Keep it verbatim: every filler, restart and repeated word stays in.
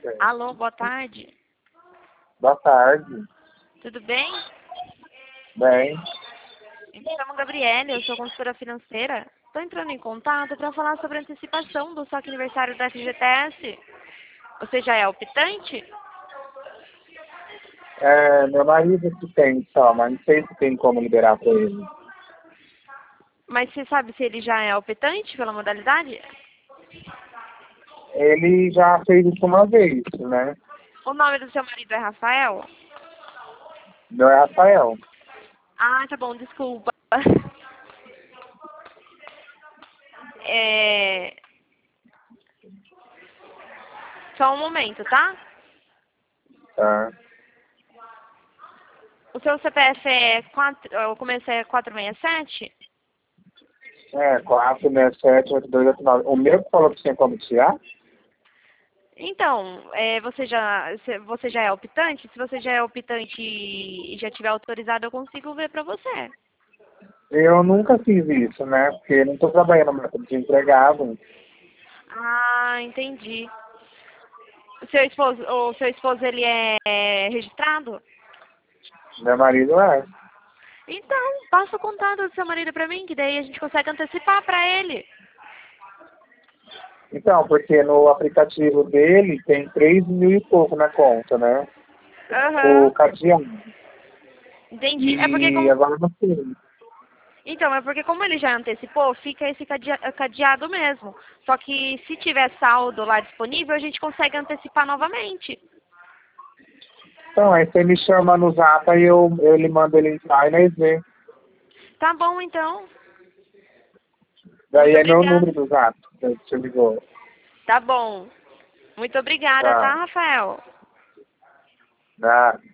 Alô, boa tarde. Boa tarde. Tudo bem? Bem. Eu me chamo Gabriele, eu sou consultora financeira. Estou entrando em contato para falar sobre a antecipação do saque aniversário da F G T S. Você já é optante? É, meu marido que tem só, mas não sei se tem como liberar para ele. Mas você sabe se ele já é optante pela modalidade? Ele já fez isso uma vez, né? O nome do seu marido é Rafael? Meu é Rafael. Ah, tá bom, desculpa. É... Só um momento, tá? Tá. O seu C P F é quatro, o começo é quatro seis sete? É, quatro, né, sete, oito, dois, oito, nove. O meu que falou que tinha como tirar? Então, é, você, já, se- você já é optante? Se você já é optante e já tiver autorizado, eu consigo ver pra você. Eu nunca fiz isso, né? Porque eu não estou trabalhando mais como desempregado. Ah, entendi. O seu esposo, o seu esposo ele é registrado? Meu marido é. Então, passa o contato do seu marido pra mim, que daí a gente consegue antecipar pra ele. Então, porque no aplicativo dele tem três mil e pouco na conta, né? O Aham, cadeado. entendi. É porque E como... agora não sei. Então, é porque como ele já antecipou, fica esse cadea- cadeado mesmo. Só que se tiver saldo lá disponível, a gente consegue antecipar novamente. Então, aí você me chama no zap e eu, eu lhe mando ele entrar e nós vê. Tá bom, então. Daí Muito é meu obrigada. número do zap. Que você ligou. Tá bom. Muito obrigada, Tá. tá, Rafael? Tá.